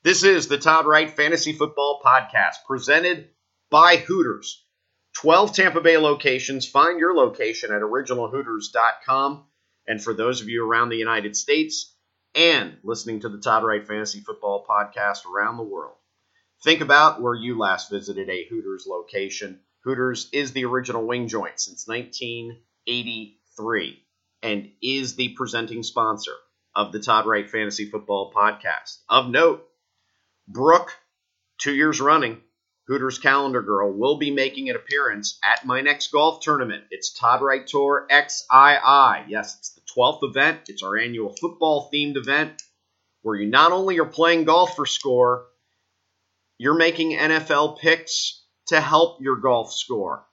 This is the Todd Wright Fantasy Football Podcast, presented by Hooters. 12 Tampa Bay locations. Find your location at originalhooters.com. And for those of you around the United States and listening to the Todd Wright Fantasy Football Podcast around the world, think about where you last visited a Hooters location. Hooters is the original wing joint since 1983 and is the presenting sponsor of the Todd Wright Fantasy Football Podcast. Of note, Brooke, 2 years running, Hooters calendar girl, will be making an appearance at my next golf tournament. It's Todd Wright Tour XII. Yes, it's the 12th event. It's our annual football-themed event where you not only are playing golf for score, you're making NFL picks to help your golf score.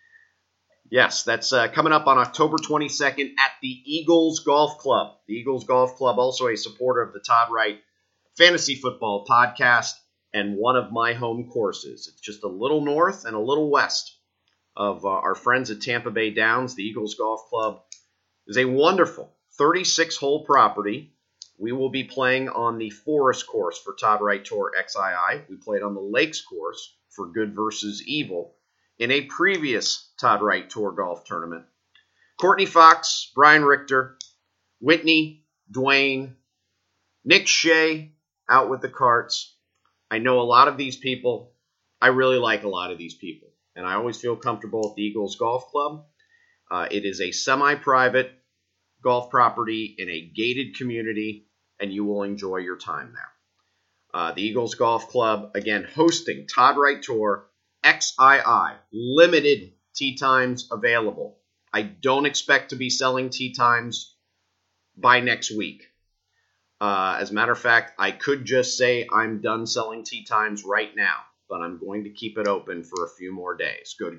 Yes, that's coming up on October 22nd at the Eagles Golf Club. The Eagles Golf Club, also a supporter of the Todd Wright Fantasy Football Podcast and one of my home courses. It's just a little north and a little west of our friends at Tampa Bay Downs. The Eagles Golf Club is a wonderful 36-hole property. We will be playing on the Forest course for Todd Wright Tour XII. We played on the Lakes course for Good versus Evil in a previous Todd Wright Tour golf tournament. Courtney Fox, Brian Richter, Whitney, Dwayne, Nick Shea out with the carts. I know a lot of these people. I really like a lot of these people, and I always feel comfortable at the Eagles Golf Club. It is a semi-private golf property in a gated community, and you will enjoy your time there. The Eagles Golf Club, again, hosting Todd Wright Tour XII. Limited tee times available. I don't expect to be selling tee times by next week. As a matter of fact, I could just say I'm done selling tee times right now, but I'm going to keep it open for a few more days. Go to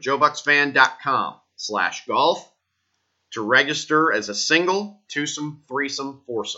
joebucksfan.com/golf to register as a single, twosome, threesome, foursome.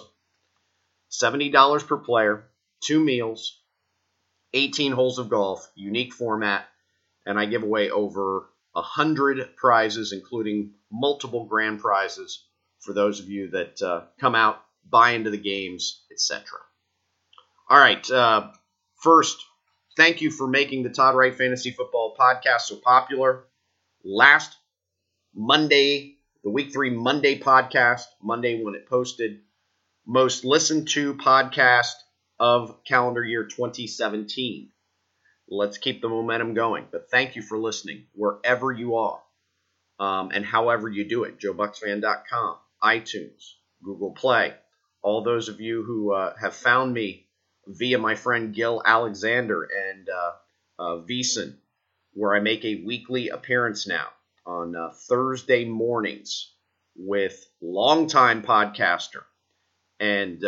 $70 per player, 2 meals, 18 holes of golf, unique format, and I give away over 100 prizes, including multiple grand prizes for those of you that come out, buy into the games, etc. All right. First, thank you for making the Todd Wright Fantasy Football Podcast so popular. Last Monday, the Week 3 Monday podcast, Monday when it posted, most listened to podcast of calendar year 2017. Let's keep the momentum going. But thank you for listening wherever you are and however you do it. JoeBucksFan.com, iTunes, Google Play. All those of you who have found me via my friend Gil Alexander and VSiN, where I make a weekly appearance now on Thursday mornings with longtime podcaster. And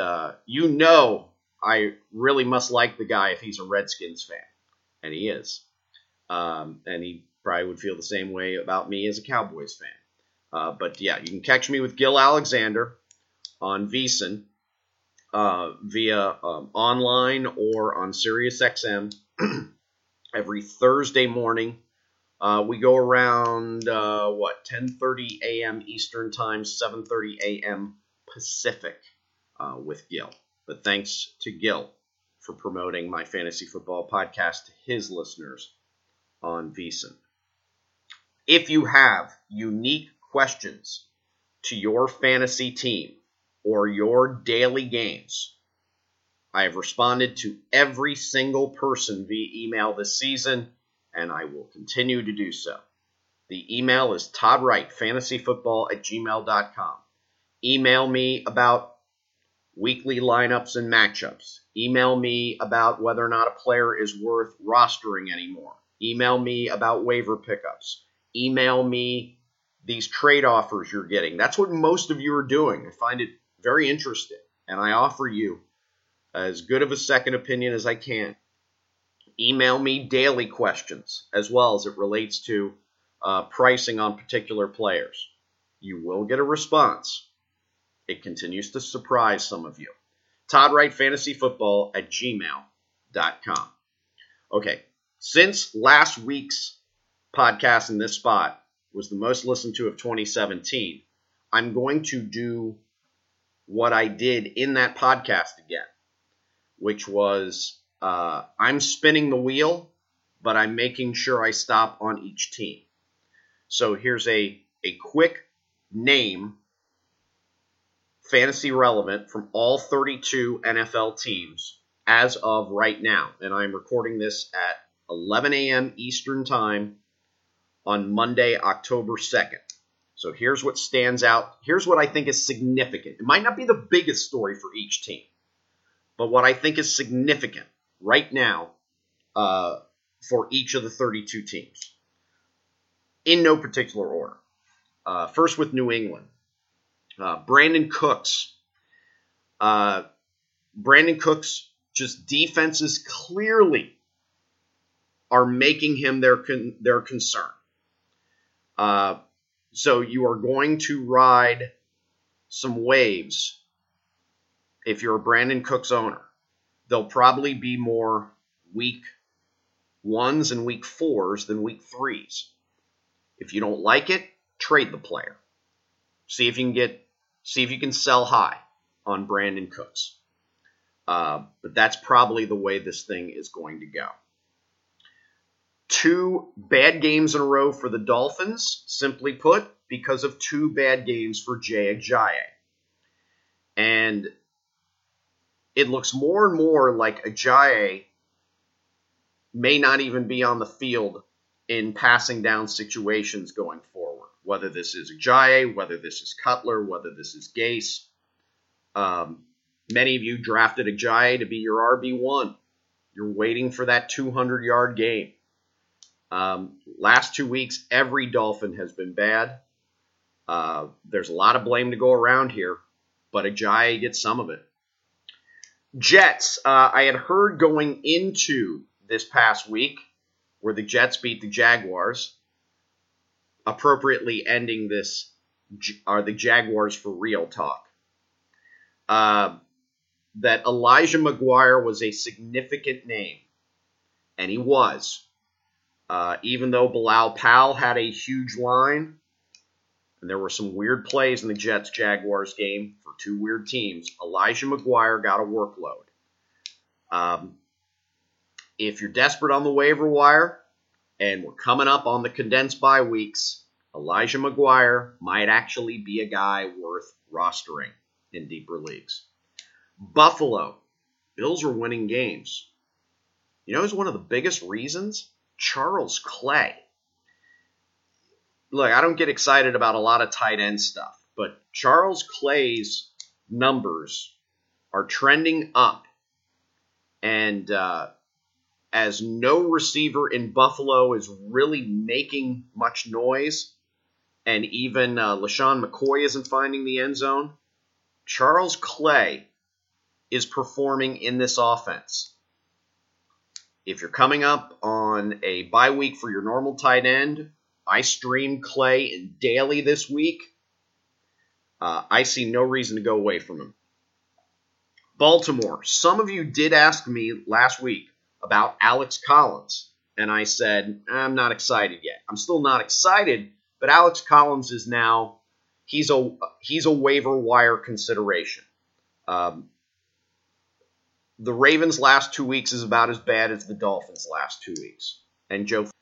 I really must like the guy if he's a Redskins fan. And he is. And he probably would feel the same way about me as a Cowboys fan. But yeah, you can catch me with Gil Alexander on VSiN via online or on SiriusXM every Thursday morning. We go around, 10:30 a.m. Eastern Time, 7:30 a.m. Pacific with Gil. But thanks to Gil for promoting my fantasy football podcast to his listeners on VSiN. If you have unique questions to your fantasy team or your daily games, I have responded to every single person via email this season, and I will continue to do so. The email is toddwrightfantasyfootball@gmail.com. Email me about weekly lineups and matchups. Email me about whether or not a player is worth rostering anymore. Email me about waiver pickups. Email me these trade offers you're getting. That's what most of you are doing. I find it very interesting, and I offer you as good of a second opinion as I can. Email me daily questions as well as it relates to pricing on particular players. You will get a response. It continues to surprise some of you. ToddWrightFantasyFootball@gmail.com. Okay, since last week's podcast in this spot was the most listened to of 2017, I'm going to do what I did in that podcast again, which was I'm spinning the wheel, but I'm making sure I stop on each team. So here's a quick name, fantasy relevant, from all 32 NFL teams as of right now. And I'm recording this at 11 a.m. Eastern Time on Monday, October 2nd. So here's what stands out. Here's what I think is significant. It might not be the biggest story for each team, but what I think is significant right now for each of the 32 teams, in no particular order. First with New England. Brandon Cooks. Brandon Cooks, just defenses clearly are making him their concern. So you are going to ride some waves if you're a Brandon Cooks owner. They'll probably be more week 1s and week 4s than week 3s. If you don't like it, trade the player. See if you can sell high on Brandon Cooks. But that's probably the way this thing is going to go. 2 bad games in a row for the Dolphins, simply put, because of 2 bad games for Jay Ajayi. And it looks more and more like Ajayi may not even be on the field in passing down situations going forward. Whether this is Ajayi, whether this is Cutler, whether this is Gase. Many of you drafted Ajayi to be your RB1. You're waiting for that 200-yard game. Last 2 weeks, every Dolphin has been bad. There's a lot of blame to go around here, but Ajayi gets some of it. Jets, I had heard going into this past week where the Jets beat the Jaguars, appropriately ending this, are the Jaguars for real talk, that Elijah McGuire was a significant name, and he was. Even though Bilal Powell had a huge line, and there were some weird plays in the Jets-Jaguars game for 2 weird teams, Elijah McGuire got a workload. If you're desperate on the waiver wire, and we're coming up on the condensed bye weeks, Elijah McGuire might actually be a guy worth rostering in deeper leagues. Buffalo. Bills are winning games. You know who's one of the biggest reasons? Charles Clay. Look, I don't get excited about a lot of tight end stuff, but Charles Clay's numbers are trending up. And as no receiver in Buffalo is really making much noise, and even LaShawn McCoy isn't finding the end zone, Charles Clay is performing in this offense. If you're coming up on a bye week for your normal tight end, I streamed Clay in daily this week. I see no reason to go away from him. Baltimore. Some of you did ask me last week about Alex Collins, and I said, I'm not excited yet. I'm still not excited, but Alex Collins is now, he's a waiver wire consideration. The Ravens' last 2 weeks is about as bad as the Dolphins' last 2 weeks. And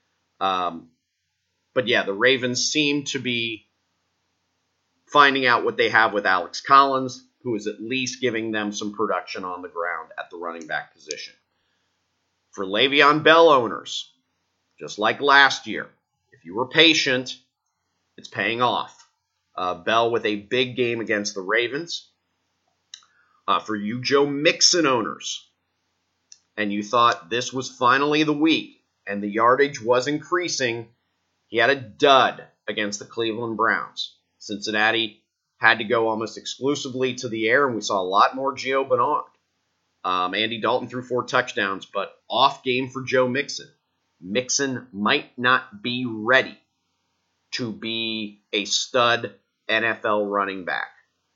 but yeah, the Ravens seem to be finding out what they have with Alex Collins, who is at least giving them some production on the ground at the running back position. For Le'Veon Bell owners, just like last year, if you were patient, it's paying off. Bell with a big game against the Ravens. For you Joe Mixon owners, and you thought this was finally the week, and the yardage was increasing, he had a dud against the Cleveland Browns. Cincinnati had to go almost exclusively to the air, and we saw a lot more Gio Bernard. Andy Dalton threw 4 touchdowns, but off game for Joe Mixon. Mixon might not be ready to be a stud NFL running back.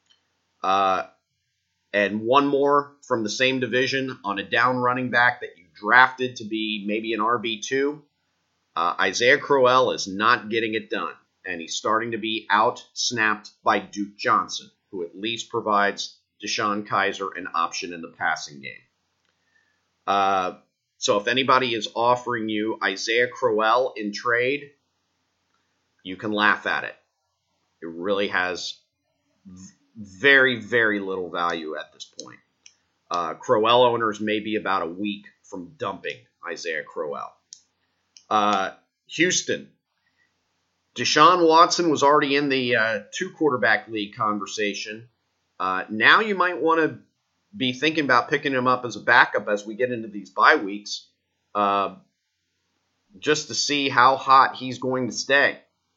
And one more from the same division on a down running back that you drafted to be maybe an RB2. Isaiah Crowell is not getting it done, and he's starting to be out-snapped by Duke Johnson, who at least provides DeShone Kizer an option in the passing game. So if anybody is offering you Isaiah Crowell in trade, you can laugh at it. It really has very, very little value at this point. Crowell owners may be about a week from dumping Isaiah Crowell. Houston. Deshaun Watson was already in the two-quarterback league conversation. Now you might want to be thinking about picking him up as a backup as we get into these bye weeks, just to see how hot he's going to stay.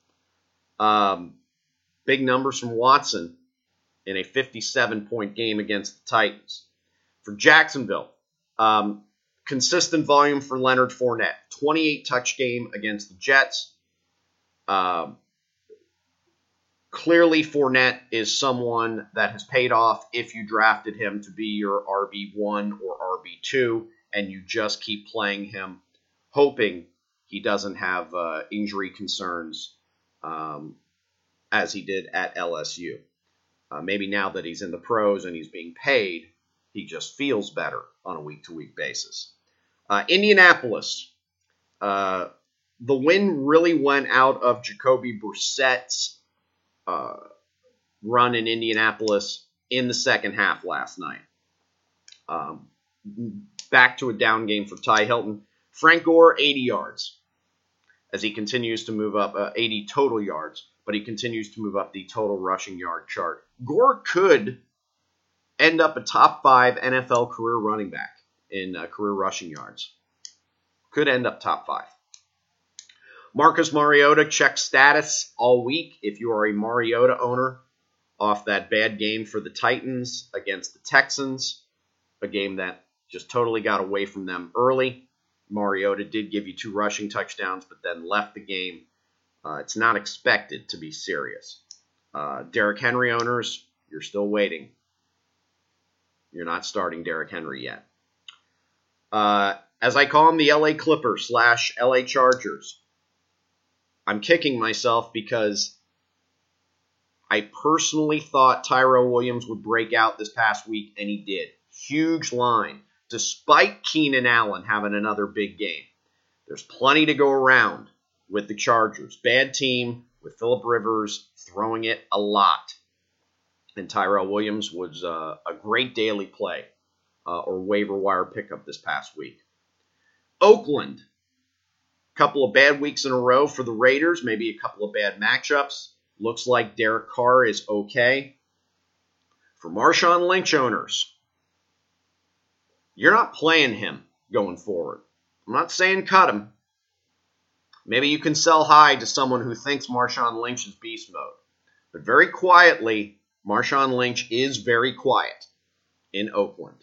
Big numbers from Watson in a 57-point game against the Titans. For Jacksonville, consistent volume for Leonard Fournette. 28-touch game against the Jets. Clearly, Fournette is someone that has paid off if you drafted him to be your RB1 or RB2, and you just keep playing him, hoping he doesn't have injury concerns as he did at LSU. Maybe now that he's in the pros and he's being paid, he just feels better on a week-to-week basis. Indianapolis. The win really went out of Jacoby Brissett's run in Indianapolis in the second half last night. Back to a down game for Ty Hilton. Frank Gore, 80 yards as he continues to move up, 80 total yards, but he continues to move up the total rushing yard chart. Gore could end up a top 5 NFL career running back in career rushing yards. Could end up top 5. Marcus Mariota checked status all week. If you are a Mariota owner off that bad game for the Titans against the Texans, a game that just totally got away from them early. Mariota did give you 2 rushing touchdowns, but then left the game. It's not expected to be serious. Derrick Henry owners, you're still waiting. You're not starting Derrick Henry yet. As I call them, the LA Clippers / LA Chargers. I'm kicking myself because I personally thought Tyrell Williams would break out this past week, and he did. Huge line, despite Keenan Allen having another big game. There's plenty to go around with the Chargers. Bad team with Phillip Rivers throwing it a lot. And Tyrell Williams was a great daily play or waiver wire pickup this past week. Oakland. Couple of bad weeks in a row for the Raiders, maybe a couple of bad matchups. Looks like Derek Carr is okay. For Marshawn Lynch owners, you're not playing him going forward. I'm not saying cut him. Maybe you can sell high to someone who thinks Marshawn Lynch is beast mode. But very quietly, Marshawn Lynch is very quiet in Oakland.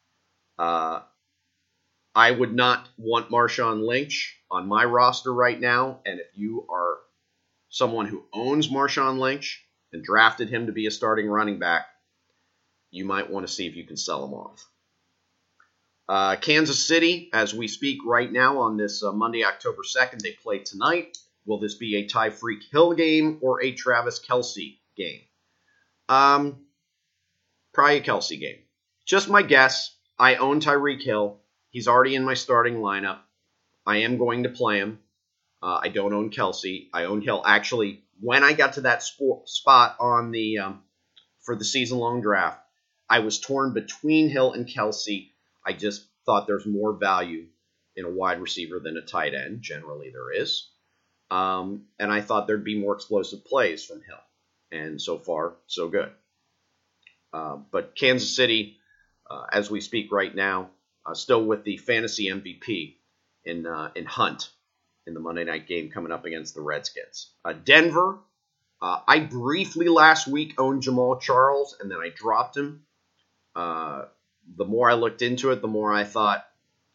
I would not want Marshawn Lynch on my roster right now, and if you are someone who owns Marshawn Lynch and drafted him to be a starting running back, you might want to see if you can sell him off. Kansas City, as we speak right now on this Monday, October 2nd, they play tonight. Will this be a Tyreek Hill game or a Travis Kelce game? Probably a Kelce game. Just my guess. I own Tyreek Hill. He's already in my starting lineup. I am going to play him. I don't own Kelce. I own Hill. Actually, when I got to that spot on the for the season-long draft, I was torn between Hill and Kelce. I just thought there's more value in a wide receiver than a tight end. Generally, there is. And I thought there'd be more explosive plays from Hill. And so far, so good. But Kansas City, as we speak right now, still with the fantasy MVP in Hunt in the Monday night game coming up against the Redskins. Denver, I briefly last week owned Jamal Charles, and then I dropped him. The more I looked into it, the more I thought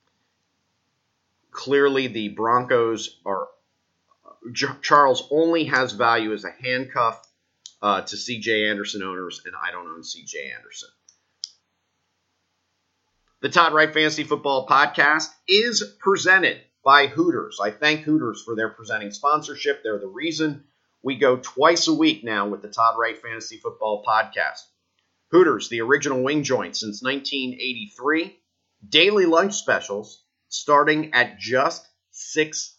clearly the Broncos are Charles only has value as a handcuff to C.J. Anderson owners, and I don't own C.J. Anderson. The Todd Wright Fantasy Football Podcast is presented by Hooters. I thank Hooters for their presenting sponsorship. They're the reason we go twice a week now with the Todd Wright Fantasy Football Podcast. Hooters, the original wing joint since 1983. Daily lunch specials starting at just $6.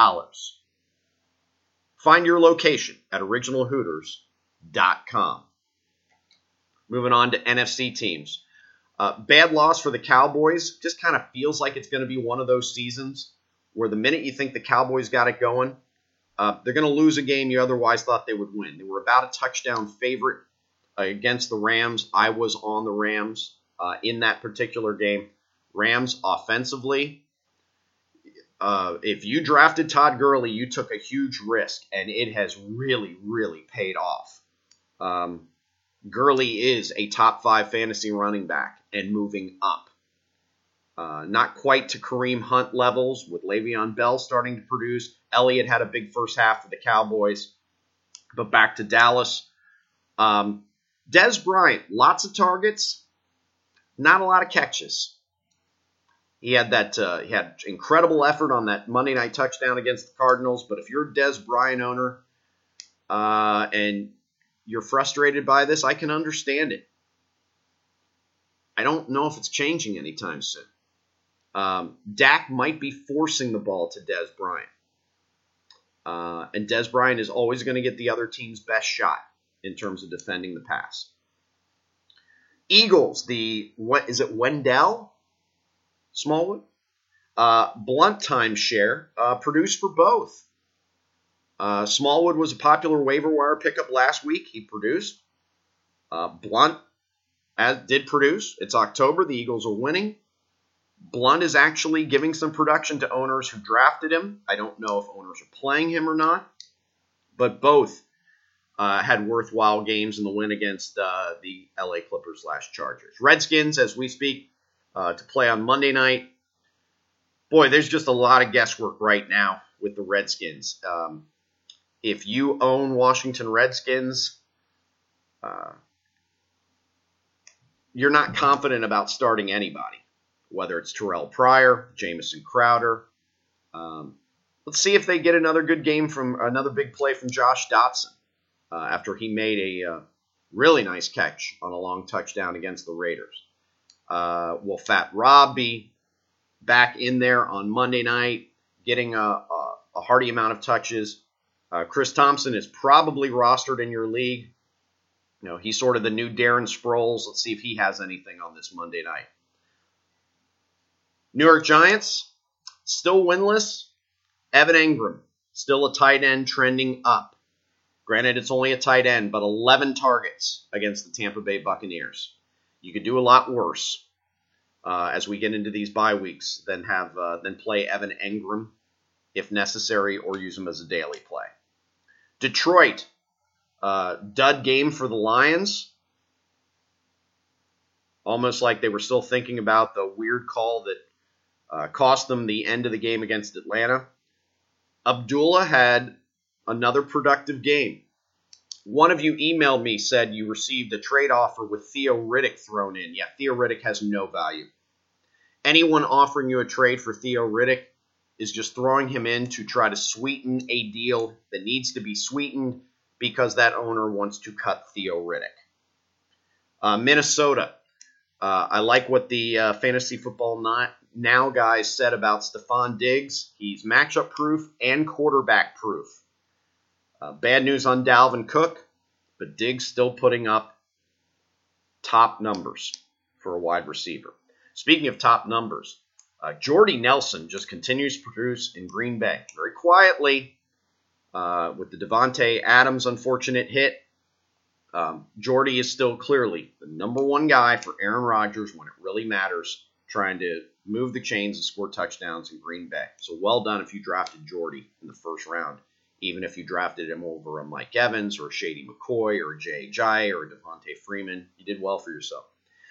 Find your location at originalhooters.com. Moving on to NFC teams. Bad loss for the Cowboys. Just kind of feels like it's going to be one of those seasons where the minute you think the Cowboys got it going, they're going to lose a game you otherwise thought they would win. They were about a touchdown favorite against the Rams. I was on the Rams in that particular game. Rams offensively, if you drafted Todd Gurley, you took a huge risk, and it has really, really paid off. Gurley is a top 5 fantasy running back and moving up. Not quite to Kareem Hunt levels with Le'Veon Bell starting to produce. Elliott had a big first half for the Cowboys. But back to Dallas. Dez Bryant, lots of targets, not a lot of catches. He had incredible effort on that Monday night touchdown against the Cardinals. But if you're a Dez Bryant owner and you're frustrated by this, I can understand it. I don't know if it's changing anytime soon. Dak might be forcing the ball to Dez Bryant. And Dez Bryant is always going to get the other team's best shot in terms of defending the pass. Eagles, is it Wendell Smallwood? Blunt timeshare produced for both. Smallwood was a popular waiver wire pickup last week. He produced. Blunt did produce. It's October. The Eagles are winning. Blunt is actually giving some production to owners who drafted him. I don't know if owners are playing him or not, but both had worthwhile games in the win against the LA Clippers/Chargers. Redskins, as we speak, to play on Monday night. Boy, there's just a lot of guesswork right now with the Redskins. If you own Washington Redskins, you're not confident about starting anybody, whether it's Terrell Pryor, Jamison Crowder. Let's see if they get another good game from another big play from Josh Dotson after he made a really nice catch on a long touchdown against the Raiders. Will Fat Rob be back in there on Monday night, getting a hearty amount of touches? Chris Thompson is probably rostered in your league. You know, he's sort of the new Darren Sproles. Let's see if he has anything on this Monday night. New York Giants, still winless. Evan Engram, still a tight end trending up. Granted, it's only a tight end, but 11 targets against the Tampa Bay Buccaneers. You could do a lot worse as we get into these bye weeks than play Evan Engram if necessary, or use him as a daily play. Detroit, dud game for the Lions. Almost like they were still thinking about the weird call that cost them the end of the game against Atlanta. Abdullah had another productive game. One of you emailed me, said you received a trade offer with Theo Riddick thrown in. Yeah, Theo Riddick has no value. Anyone offering you a trade for Theo Riddick is just throwing him in to try to sweeten a deal that needs to be sweetened because that owner wants to cut Theo Riddick. Minnesota. I like what the Fantasy Football Now guys said about Stephon Diggs. He's matchup proof and quarterback proof. Bad news on Dalvin Cook, but Diggs still putting up top numbers for a wide receiver. Speaking of top numbers, Jordy Nelson just continues to produce in Green Bay. Very quietly, with the Devontae Adams unfortunate hit, Jordy is still clearly the number one guy for Aaron Rodgers when it really matters, trying to move the chains and score touchdowns in Green Bay. So well done if you drafted Jordy in the first round, even if you drafted him over a Mike Evans or a Shady McCoy or a Jay Ajayi or a Devontae Freeman. You did well for yourself.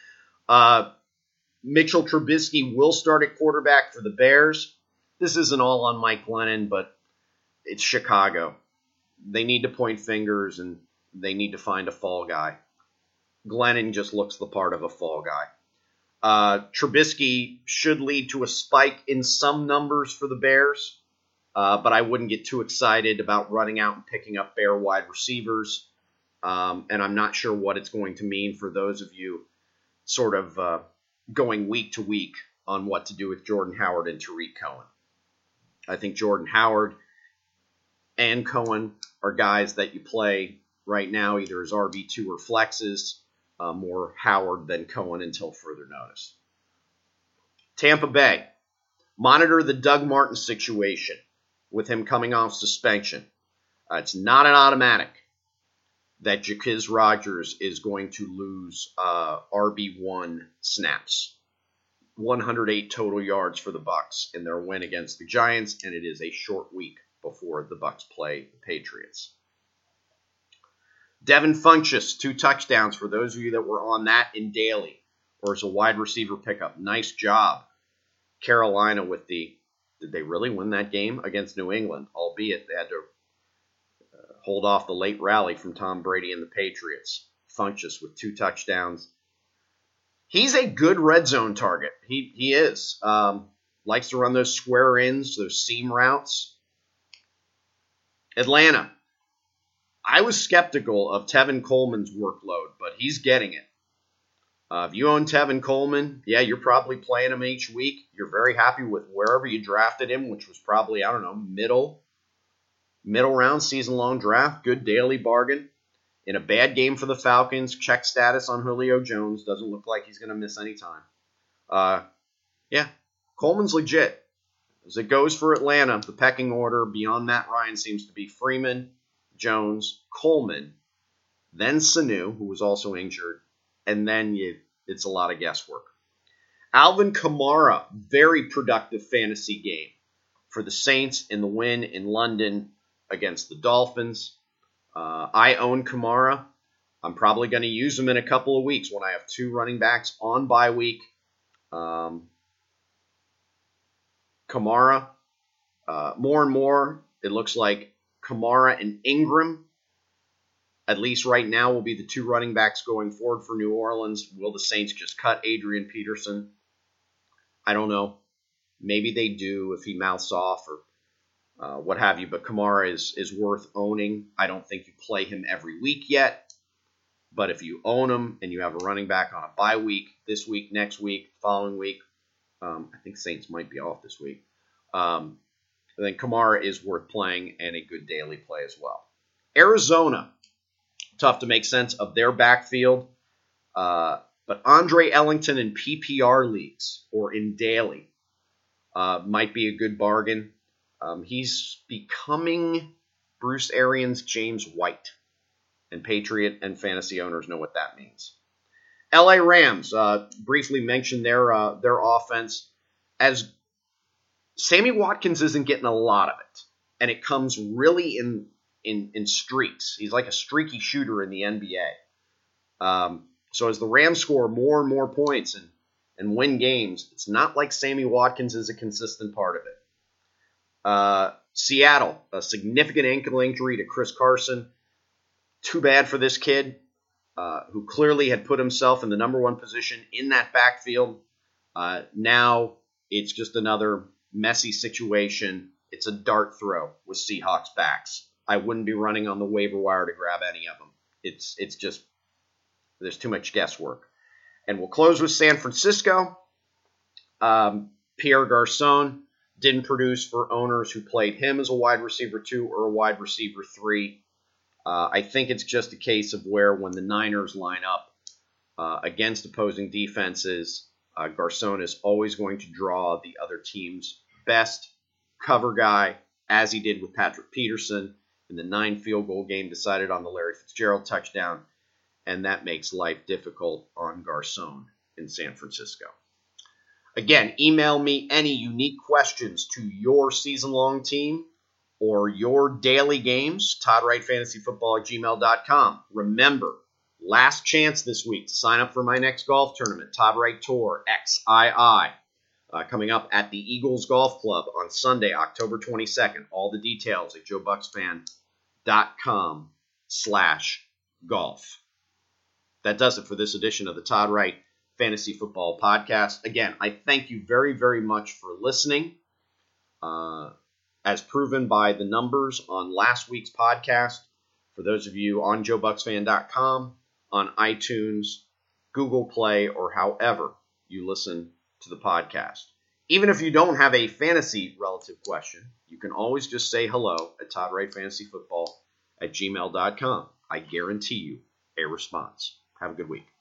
Mitchell Trubisky will start at quarterback for the Bears. This isn't all on Mike Glennon, but it's Chicago. They need to point fingers, and they need to find a fall guy. Glennon just looks the part of a fall guy. Trubisky should lead to a spike in some numbers for the Bears, but I wouldn't get too excited about running out and picking up Bear wide receivers, and I'm not sure what it's going to mean for those of you sort of going week to week on what to do with Jordan Howard and Tariq Cohen. I think Jordan Howard and Cohen are guys that you play right now either as RB2 or flexes, more Howard than Cohen until further notice. Tampa Bay, monitor the Doug Martin situation with him coming off suspension. It's not an automatic that Jacquizz Rodgers is going to lose RB1 snaps. 108 total yards for the Bucs in their win against the Giants, and it is a short week before the Bucs play the Patriots. Devin Funchess, 2 touchdowns for those of you that were on that in daily or as a wide receiver pickup. Nice job. Carolina with did they really win that game against New England? Albeit they had to hold off the late rally from Tom Brady and the Patriots. Funchess with 2 touchdowns. He's a good red zone target. He is. Likes to run those square ins, those seam routes. Atlanta. I was skeptical of Tevin Coleman's workload, but he's getting it. If you own Tevin Coleman, yeah, you're probably playing him each week. You're very happy with wherever you drafted him, which was probably, middle round, season-long draft. Good daily bargain. In a bad game for the Falcons, check status on Julio Jones. Doesn't look like he's going to miss any time. Yeah, Coleman's legit. As it goes for Atlanta, the pecking order beyond Matt Ryan seems to be Freeman, Jones, Coleman, then Sanu, who was also injured, and then it's a lot of guesswork. Alvin Kamara, very productive fantasy game for the Saints in the win in London against the Dolphins. I own Kamara. I'm probably going to use him in a couple of weeks when I have 2 running backs on bye week. Kamara, more and more, it looks like Kamara and Ingram, at least right now, will be the 2 running backs going forward for New Orleans. Will the Saints just cut Adrian Peterson? I don't know. Maybe they do if he mouths off or what have you, but Kamara is worth owning. I don't think you play him every week yet, but if you own him and you have a running back on a bye week, this week, next week, following week, I think Saints might be off this week, then Kamara is worth playing and a good daily play as well. Arizona, tough to make sense of their backfield, but Andre Ellington in PPR leagues or in daily might be a good bargain. He's becoming Bruce Arians' James White, and Patriot and fantasy owners know what that means. LA Rams, briefly mentioned their offense. As Sammy Watkins isn't getting a lot of it, and it comes really in streaks. He's like a streaky shooter in the NBA. So as the Rams score more and more points and win games, it's not like Sammy Watkins is a consistent part of it. Seattle, a significant ankle injury to Chris Carson. Too bad for this kid, who clearly had put himself in the number 1 position in that backfield. Now it's just another messy situation. It's a dart throw with Seahawks backs. I wouldn't be running on the waiver wire to grab any of them. It's just, there's too much guesswork. And we'll close with San Francisco. Pierre Garçon didn't produce for owners who played him as a wide receiver 2 or a wide receiver 3. I think it's just a case of where when the Niners line up against opposing defenses, Garçon is always going to draw the other team's best cover guy, as he did with Patrick Peterson in the 9 field goal game decided on the Larry Fitzgerald touchdown, and that makes life difficult on Garçon in San Francisco. Again, email me any unique questions to your season-long team or your daily games, ToddWrightFantasyFootball@gmail.com. Remember, last chance this week to sign up for my next golf tournament, Todd Wright Tour XII, coming up at the Eagles Golf Club on Sunday, October 22nd. All the details at JoeBucksFan.com/golf. That does it for this edition of the Todd Wright Fantasy Football Podcast. Again, I thank you very, very much for listening. As proven by the numbers on last week's podcast, for those of you on JoeBucksFan.com, on iTunes, Google Play, or however you listen to the podcast. Even if you don't have a fantasy relative question, you can always just say hello at toddwrightfantasyfootball@gmail.com. I guarantee you a response. Have a good week.